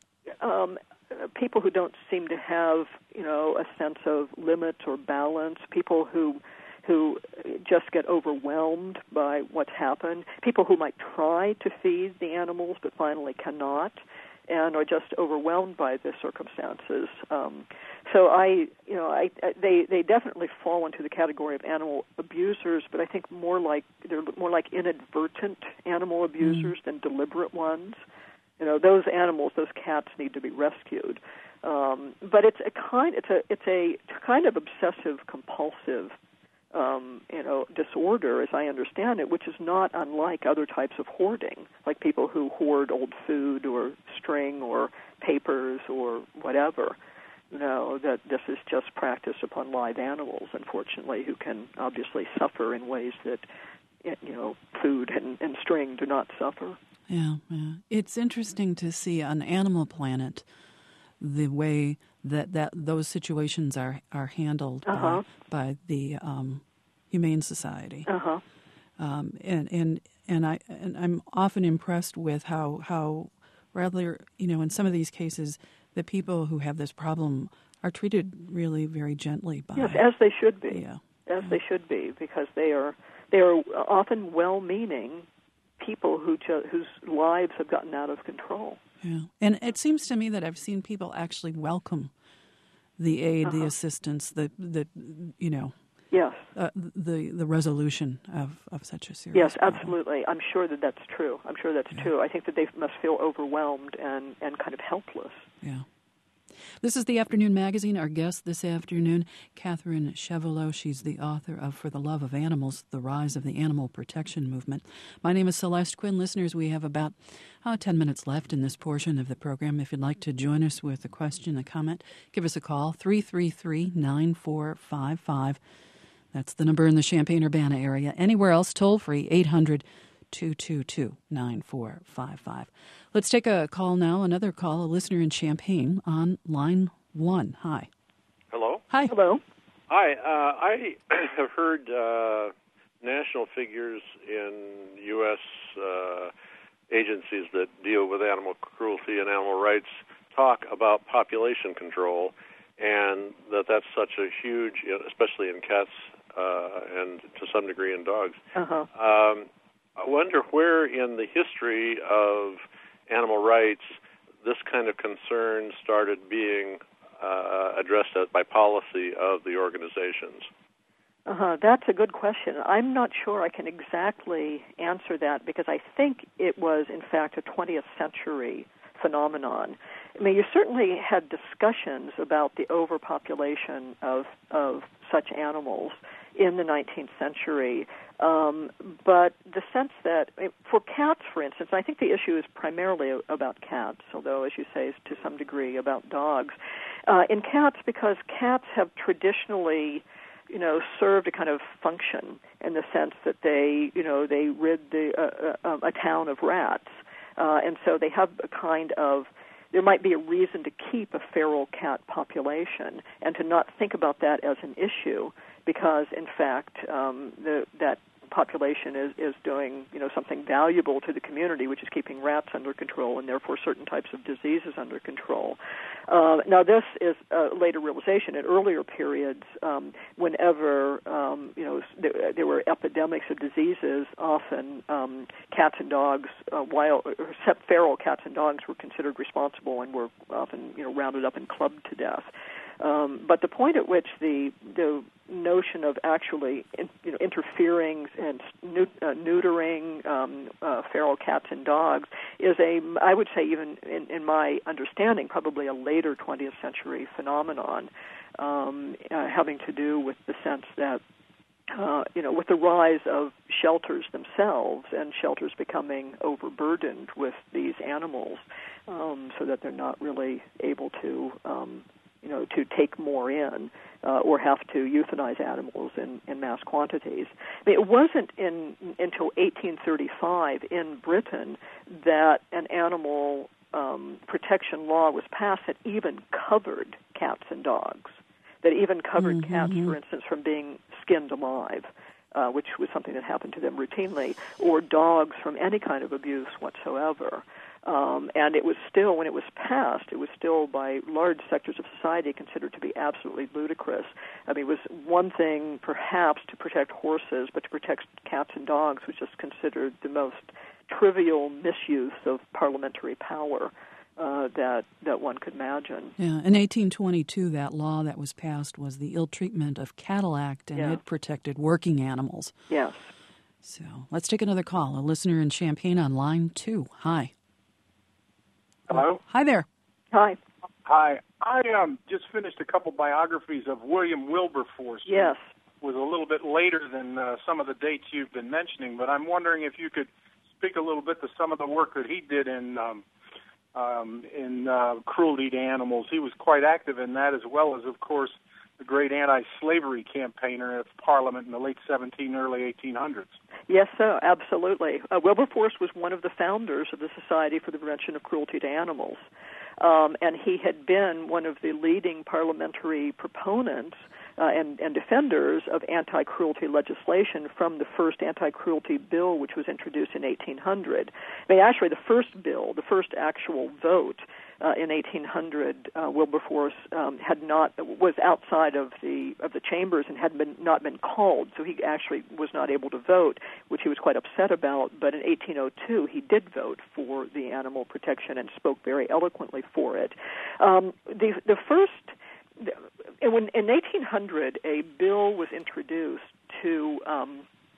um, people who don't seem to have, you know, a sense of limit or balance, people who who just get overwhelmed by what's happened, people who might try to feed the animals but finally cannot and are just overwhelmed by the circumstances. Um, so I, you know, I, I they they definitely fall into the category of animal abusers, but I think more like they're more like inadvertent animal abusers mm. than deliberate ones. You know, those animals, those cats need to be rescued. Um, but it's a kind, it's a, it's a kind of obsessive compulsive, um, you know, disorder, as I understand it, which is not unlike other types of hoarding, like people who hoard old food or string or papers or whatever. You know, that this is just practice upon live animals, unfortunately, who can obviously suffer in ways that, you know, food and, and string do not suffer. Yeah, yeah. It's interesting to see on Animal Planet the way that, that those situations are, are handled uh-huh. by, by the um, Humane Society. Uh-huh. Um, and and and I and I'm often impressed with how how rather you know in some of these cases the people who have this problem are treated really very gently by yes, as they should be. Yeah. As yeah. they should be, because they are they are often well-meaning people who ju- whose lives have gotten out of control. Yeah, and it seems to me that I've seen people actually welcome the aid, uh-huh. the assistance, the the you know, yes, uh, the the resolution of, of such a serious. Yes, problem. absolutely. I'm sure that that's true. I'm sure that's yeah. true. I think that they must feel overwhelmed and, and kind of helpless. Yeah. This is the Afternoon Magazine. Our guest this afternoon, Catherine Chevallot. She's the author of For the Love of Animals, The Rise of the Animal Protection Movement. My name is Celeste Quinn. Listeners, we have about oh, ten minutes left in this portion of the program. If you'd like to join us with a question, a comment, give us a call, three three three, nine four five five. That's the number in the Champaign-Urbana area. Anywhere else, toll-free, eight hundred, two two two, nine four five five. Let's take a call now, another call, a listener in Champaign on line one. Hi. Hello? Hi. Hello. Hi. Uh, I have heard uh, national figures in U S uh, agencies that deal with animal cruelty and animal rights talk about population control, and that that's such a huge, especially in cats uh, and to some degree in dogs. Uh-huh. Um, I wonder where in the history of animal rights this kind of concern started being uh, addressed by policy of the organizations. Uh-huh. That's a good question. I'm not sure I can exactly answer that because I think it was, in fact, a twentieth century phenomenon. I mean, you certainly had discussions about the overpopulation of of such animals in the nineteenth century, um, but the sense that, for cats, for instance, I think the issue is primarily about cats, although, as you say, is to some degree about dogs. Uh, in cats, because cats have traditionally, you know, served a kind of function in the sense that they, you know, they rid the uh, uh, a town of rats, uh, and so they have a kind of, there might be a reason to keep a feral cat population and to not think about that as an issue, because in fact um, the, that population is, is doing, you know, something valuable to the community, which is keeping rats under control and therefore certain types of diseases under control. Uh, now this is a later realization. In earlier periods, um, whenever um, you know there, there were epidemics of diseases, often um, cats and dogs, uh, wild, except feral cats and dogs, were considered responsible and were often, you know, rounded up and clubbed to death. Um, but the point at which the the notion of actually in, you know interfering and neut- uh, neutering um, uh, feral cats and dogs is a, I would say, even in, in my understanding, probably a later twentieth century phenomenon, um, uh, having to do with the sense that uh, you know, with the rise of shelters themselves and shelters becoming overburdened with these animals, um, so that they're not really able to, um, you know, to take more in uh, or have to euthanize animals in, in mass quantities. I mean, it wasn't in, until eighteen thirty-five in Britain that an animal um, protection law was passed that even covered cats and dogs, that even covered mm-hmm. cats, for instance, from being skinned alive, uh, which was something that happened to them routinely, or dogs from any kind of abuse whatsoever. Um, and it was still, when it was passed, it was still by large sectors of society considered to be absolutely ludicrous. I mean, it was one thing perhaps to protect horses, but to protect cats and dogs was just considered the most trivial misuse of parliamentary power uh, that that one could imagine. Yeah, in eighteen twenty-two, that law that was passed was the Ill Treatment of Cattle Act, and yeah. it protected working animals. Yes. So let's take another call. A listener in Champaign on line two. Hi. Hello? Hi there. Hi. Hi. I um, just finished a couple biographies of William Wilberforce. Yes. It was a little bit later than uh, some of the dates you've been mentioning, but I'm wondering if you could speak a little bit to some of the work that he did in um, um, in uh, cruelty to animals. He was quite active in that, as well as, of course, the great anti-slavery campaigner of Parliament in the late seventeen, early eighteen hundreds. Yes, sir, absolutely. Uh, Wilberforce was one of the founders of the Society for the Prevention of Cruelty to Animals, um, and he had been one of the leading parliamentary proponents uh, and, and defenders of anti-cruelty legislation from the first anti-cruelty bill, which was introduced in eighteen hundred. I mean, actually, the first bill, the first actual vote, Uh, in eighteen hundred, uh, Wilberforce um, had not was outside of the of the chambers and had been not been called, so he actually was not able to vote, which he was quite upset about. But in eighteen oh two, he did vote for the animal protection and spoke very eloquently for it. Um, the the first when in eighteen hundred, a bill was introduced to um,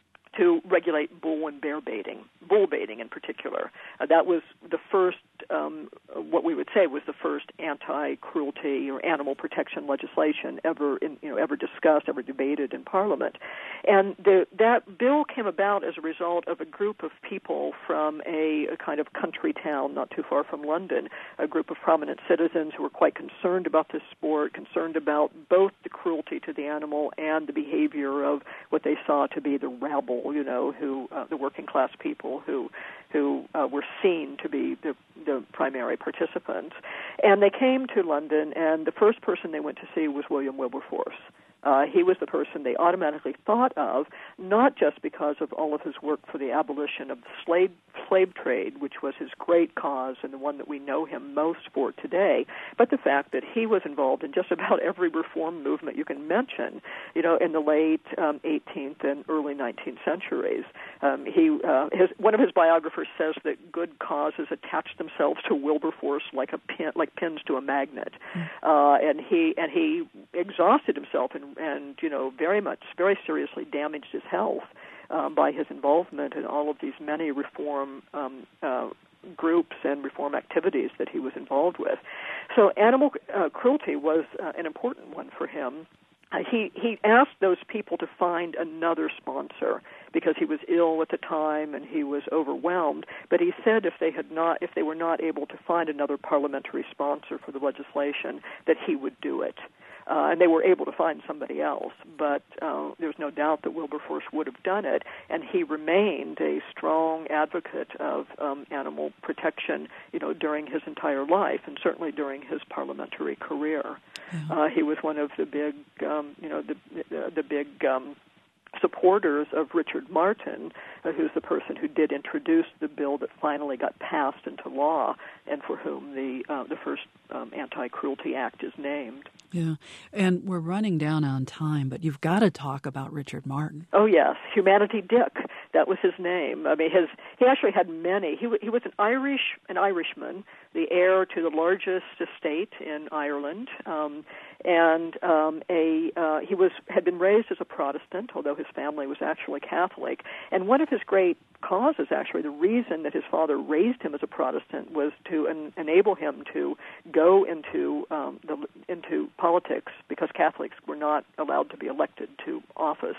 to regulate bull and bear baiting, bull baiting in particular. Uh, that was the first, um, what we would say was the first anti-cruelty or animal protection legislation ever, in, you know, ever discussed, ever debated in Parliament. And the, that bill came about as a result of a group of people from a, a kind of country town not too far from London, a group of prominent citizens who were quite concerned about this sport, concerned about both the cruelty to the animal and the behavior of what they saw to be the rabble, you know, who uh, the working class people who who uh, were seen to be the, the primary participants. And they came to London, and the first person they went to see was William Wilberforce. Uh, he was the person they automatically thought of, not just because of all of his work for the abolition of the slave, slave trade, which was his great cause and the one that we know him most for today, but the fact that he was involved in just about every reform movement you can mention, you know, in the late um, eighteenth and early nineteenth centuries. Um, he, uh, his, one of his biographers says that good causes attached themselves to Wilberforce like a pin, like pins to a magnet, mm. uh, and he and he exhausted himself in and, you know, very much, very seriously damaged his health um, by his involvement in all of these many reform um, uh, groups and reform activities that he was involved with. So animal uh, cruelty was uh, an important one for him. Uh, he, he asked those people to find another sponsor because he was ill at the time and he was overwhelmed. But he said if they had not, if they were not able to find another parliamentary sponsor for the legislation, that he would do it. Uh, and they were able to find somebody else, but uh, there's no doubt that Wilberforce would have done it, and he remained a strong advocate of um, animal protection, you know, during his entire life, and certainly during his parliamentary career. Yeah. Uh, he was one of the big, um, you know, the the, the big um, supporters of Richard Martin, uh, who's the person who did introduce the bill that finally got passed into law, and for whom the uh, the first um, Anti-Cruelty Act is named. Yeah, and we're running down on time, but you've got to talk about Richard Martin. Oh, yes, Humanity Dick. That was his name. I mean, his he actually had many. He he was an Irish an Irishman, the heir to the largest estate in Ireland, um, and um, a uh, he was had been raised as a Protestant, although his family was actually Catholic. And one of his great causes, actually, the reason that his father raised him as a Protestant was to en- enable him to go into um, the into politics, because Catholics were not allowed to be elected to office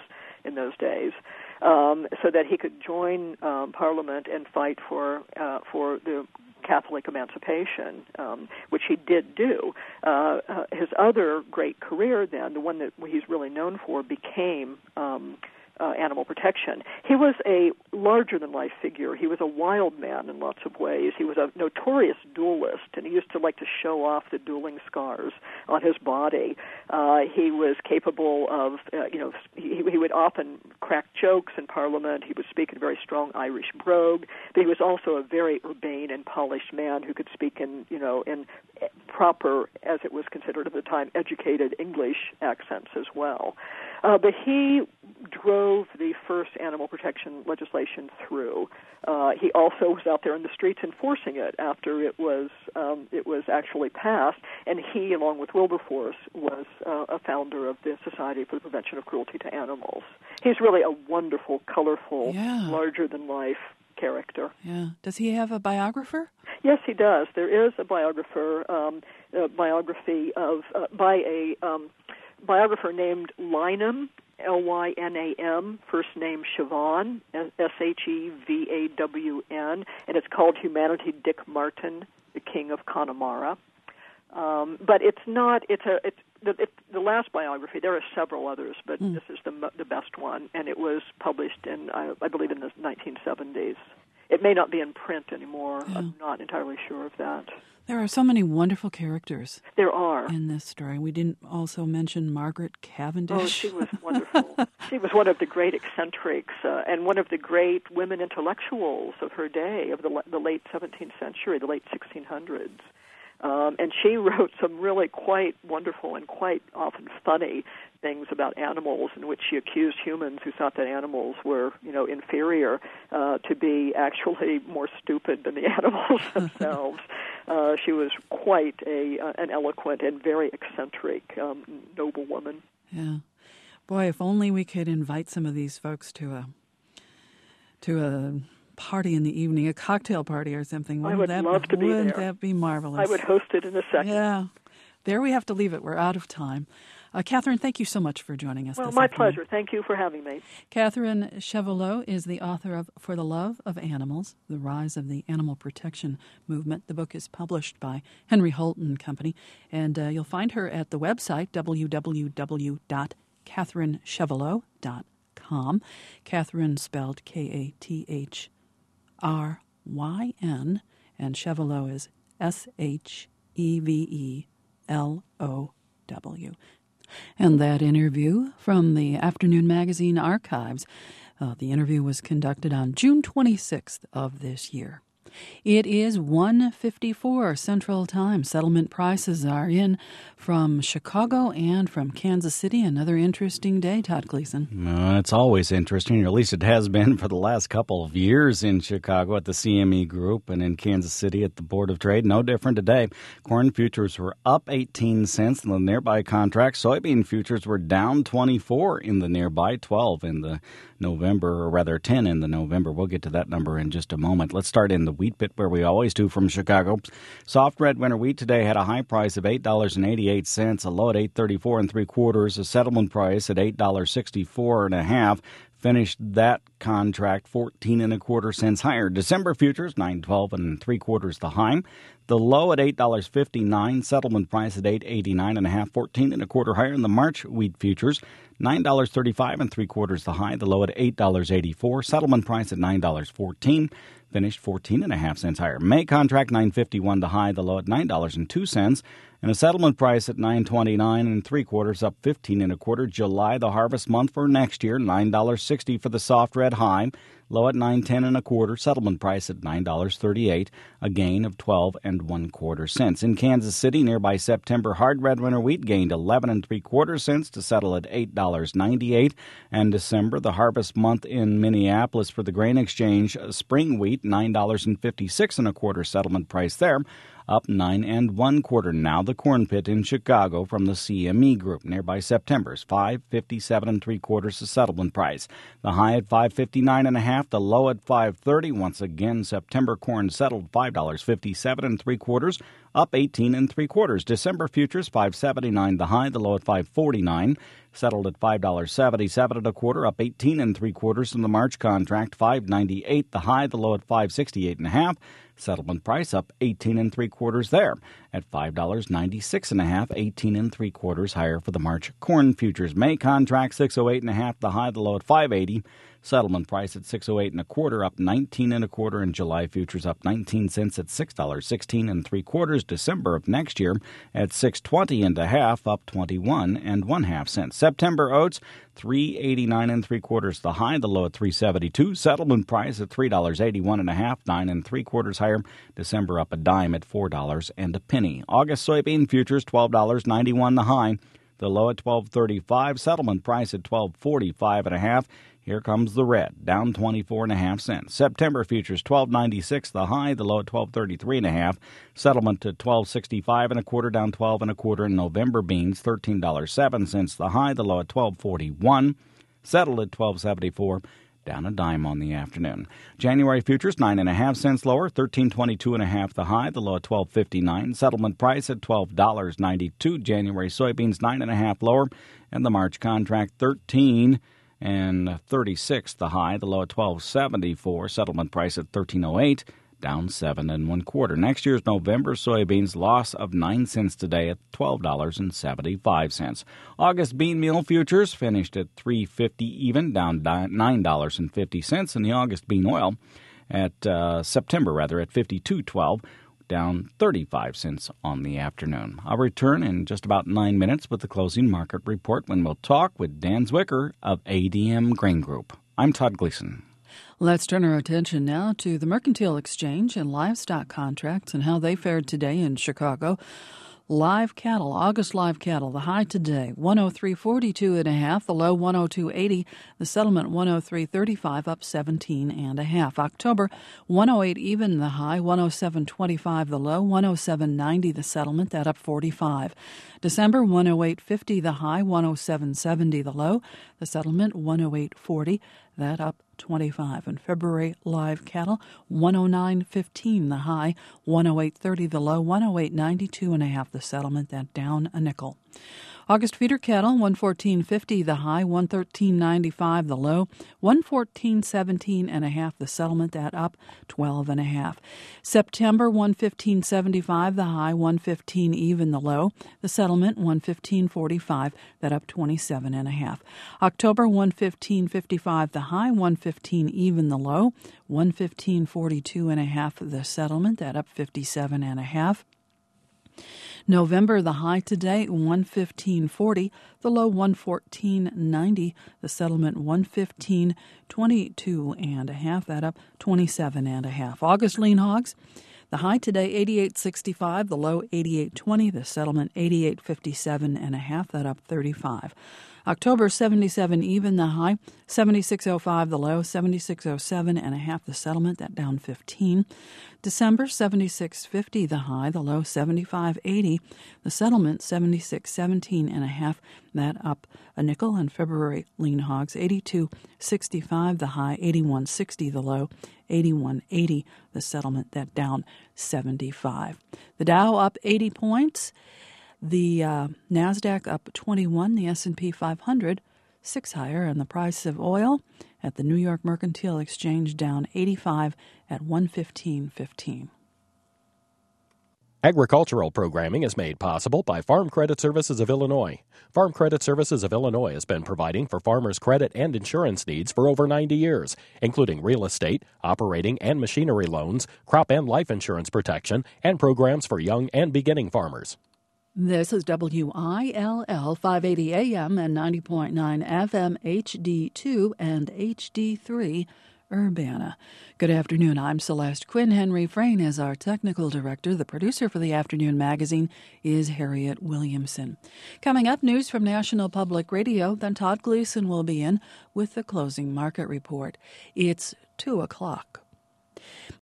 in those days, um, so that he could join um, Parliament and fight for uh, for the Catholic emancipation, um, which he did do. Uh, uh, his other great career then, the one that he's really known for, became um, uh, animal protection. He was a larger-than-life figure. He was a wild man in lots of ways. He was a notorious duelist, and he used to like to show off the dueling scars on his body. Uh, he was capable of, uh, you know, he, he would often crack jokes in Parliament. He would speak in a very strong Irish brogue, but he was also a very urbane and polished man who could speak in, you know, in proper, as it was considered at the time, educated English accents as well. Uh, but he drove the first animal protection legislation through. Uh, he also was out there in the streets enforcing it after it was um, it was actually passed. And he, along with Wilberforce, was uh, a founder of the Society for the Prevention of Cruelty to Animals. He's really a wonderful, colorful, yeah. larger-than-life character. Yeah. Does he have a biographer? Yes, he does. There is a biographer, um, a biography of uh, by a um, biographer named Lynam, L Y N A M, first name Siobhan, S H E V A W N, and it's called Humanity Dick Martin, the King of Connemara. Um, but it's not, it's a, it's the, it, the last biography, there are several others, but mm. this is the the best one, and it was published in, I, I believe, in the nineteen seventies. It may not be in print anymore. Yeah. I'm not entirely sure of that. There are so many wonderful characters. There are. In this story. We didn't also mention Margaret Cavendish. Oh, she was wonderful. She was one of the great eccentrics uh, and one of the great women intellectuals of her day, of the, the late seventeenth century, the late sixteen hundreds. Um, and she wrote some really quite wonderful and quite often funny things about animals, in which she accused humans who thought that animals were, you know, inferior uh, to be actually more stupid than the animals themselves. Uh, she was quite a uh, an eloquent and very eccentric, um, noble woman. Yeah, boy, if only we could invite some of these folks to a to a. party in the evening, a cocktail party or something. Wouldn't I would that love be, to be wouldn't there. that be marvelous? I would host it in a second. Yeah. There we have to leave it. We're out of time. Uh, Catherine, thank you so much for joining us well, this my afternoon. pleasure. Thank you for having me. Catherine Chevalot is the author of For the Love of Animals, The Rise of the Animal Protection Movement. The book is published by Henry Holt and Company, and uh, you'll find her at the website, w w w dot catherine chevalot dot com. Catherine spelled K A T H R Y N, and Chevalot is S H E V E L O W. And that interview from the Afternoon Magazine archives, uh, the interview was conducted on June twenty-sixth of this year. It is one fifty-four Central Time. Settlement prices are in from Chicago and from Kansas City. Another interesting day, Todd Gleason. Uh, it's always interesting, or at least it has been for the last couple of years in Chicago at the C M E Group and in Kansas City at the Board of Trade. No different today. Corn futures were up eighteen cents in the nearby contract. Soybean futures were down twenty-four in the nearby, twelve in the November, or rather ten in the November. We'll get to that number in just a moment. Let's start in the wheat bit where we always do from Chicago. Soft red winter wheat today had a high price of eight dollars and eighty-eight cents, a low at eight thirty-four and three quarters, a settlement price at eight dollars and sixty-four and a half. Finished that contract fourteen and a quarter cents higher. December futures nine twelve and three quarters the high. The low at eight dollars and fifty-nine, settlement price at eight eighty-nine and a half, fourteen and a quarter higher. In the March wheat futures, nine dollars and thirty-five and three quarters the high. The low at eight dollars and eighty-four, settlement price at nine dollars and fourteen. Finished fourteen and a half cents higher. May contract nine fifty-one the high, the low at nine dollars and two cents, and a settlement price at nine twenty-nine and three quarters, up fifteen and a quarter. July, the harvest month for next year, nine dollars and sixty for the soft red high, low at nine ten and a quarter. Settlement price at nine dollars and thirty-eight, a gain of twelve and one quarter cents. In Kansas City, nearby September hard red winter wheat gained eleven and three quarter cents to settle at eight dollars and ninety-eight. And December, the harvest month in Minneapolis for the grain exchange, spring wheat nine dollars and fifty-six and a quarter. Settlement price there, up nine and one quarter. Now the corn pit in Chicago from the C M E Group. Nearby September's five fifty-seven and three quarters the settlement price. The high at five fifty-nine and a half, the low at five thirty. Once again, September corn settled five dollars and fifty-seven and three quarters, up eighteen and three quarters. December futures five seventy-nine the high, the low at five forty-nine. Settled at five seventy-seven and a quarter, up eighteen and three quarters. In the March contract, five ninety-eight the high, the low at five sixty-eight and a half. Settlement price up eighteen and three quarters there at five ninety-six and a half, eighteen and three quarters higher for the March corn futures. May contract six oh eight and a half the high, the low at five eighty. Settlement price at six oh eight and a quarter, up nineteen and a quarter. And July futures up nineteen cents at six sixteen and three quarters. December of next year at six twenty and a half, up twenty-one and one half cents. September oats three eighty-nine and three quarters the high, the low at three seventy-two. Settlement price at three eighty-one and a half, nine and three quarters higher. December up a dime at four dollars and a penny. August soybean futures twelve ninety-one the high, the low at twelve thirty-five. Settlement price at twelve forty-five and a half. Here comes the red, down twenty-four and a half cents. September futures twelve ninety-six the high, the low at twelve thirty-three and a half. Settlement to twelve sixty-five and a quarter, down twelve and a quarter. And November beans thirteen dollars and seven cents the high, the low at twelve forty-one. Settled at twelve seventy-four, down a dime on the afternoon. January futures nine and a half cents lower, thirteen twenty-two and a half the high, the low at twelve fifty-nine. Settlement price at twelve ninety-two. January soybeans nine and a half lower, and the March contract thirteen and thirty-six the high, the low at twelve seventy-four. Settlement price at thirteen oh eight, down seven and one quarter. Next year's November soybeans loss of nine cents today at twelve dollars and seventy-five cents. August bean meal futures finished at three fifty even, down nine dollars and fifty cents. And the August bean oil at uh, September rather at fifty-two twelve, down thirty-five cents on the afternoon. I'll return in just about nine minutes with the closing market report when we'll talk with Dan Zwicker of A D M Grain Group. I'm Todd Gleason. Let's turn our attention now to the Mercantile Exchange and livestock contracts and how they fared today in Chicago. Live cattle, August live cattle, the high today, one oh three forty-two and a half, the low one oh two eighty, the settlement one oh three thirty-five, up seventeen and a half. October, one oh eight even, the high, one oh seven twenty-five, the low, one oh seven ninety, the settlement, that up forty-five. December, one oh eight fifty, the high, one oh seven seventy, the low, the settlement, one oh eight forty, that up twenty-five. And February live cattle, one oh nine fifteen the high, one oh eight thirty the low, one oh eight ninety-two and a half the settlement, that down a nickel. August feeder cattle, one fourteen fifty the high, one thirteen ninety-five the low, one fourteen seventeen and a half the settlement, that up twelve and a half. September, one fifteen seventy-five the high, one fifteen even the low, the settlement one fifteen forty-five, that up twenty-seven and a half. October, one fifteen fifty-five the high, one fifteen even the low, one fifteen forty-two and a half the settlement, that up fifty-seven and a half. November, the high today, one fifteen forty, the low one fourteen ninety, the settlement one fifteen twenty-two and a half, that up twenty-seven and a half. August lean hogs, the high today eighty-eight sixty-five, the low eighty-eight twenty, the settlement eighty-eight fifty-seven and a half, that up thirty-five. October, seventy-seven even, the high, seventy-six oh five the low, seventy-six oh seven and a half the settlement, that down fifteen. December, seventy-six fifty the high, the low seventy-five eighty, the settlement seventy-six seventeen and a half, that up a nickel. And February lean hogs, eighty-two sixty-five the high, eighty-one sixty the low, eighty-one eighty the settlement, that down seventy-five. The Dow up eighty points. The uh, NASDAQ up twenty-one, the S and P five hundred, six higher, and the price of oil at the New York Mercantile Exchange down eighty-five at one fifteen fifteen. Agricultural programming is made possible by Farm Credit Services of Illinois. Farm Credit Services of Illinois has been providing for farmers' credit and insurance needs for over ninety years, including real estate, operating and machinery loans, crop and life insurance protection, and programs for young and beginning farmers. This is W I L L five eighty A M and ninety point nine F M H D two and H D three Urbana. Good afternoon. I'm Celeste Quinn. Henry Frayne is our technical director. The producer for the afternoon magazine is Harriet Williamson. Coming up, news from National Public Radio. Then Todd Gleason will be in with the closing market report. It's two o'clock.